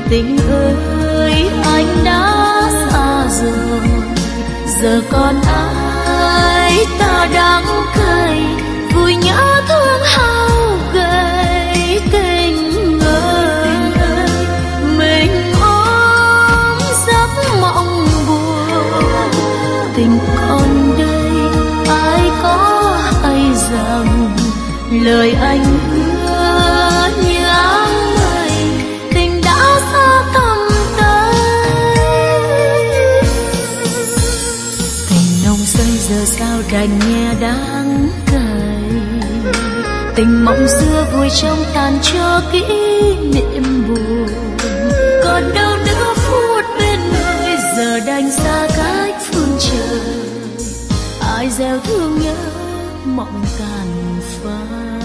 Tình ơi anh đã xa rồi, giờ còn ai ta đắng cay, vui nhớ thương hao gầy. Tình ơi mình ôm giấc mộng buồn, tình còn đây ai có hay rằng lời anh hứa như áng mây, tình đã xa tầm tay. Tình nồng say giờ sao đành nghe đắng cay, tình mộng xưa vùi trong tàn cho kỷ niệm buồn. Còn đâu nữa phút bên người, giờ đành xa cách phương trời, ai gieo thương nhớ mộng tàn phai.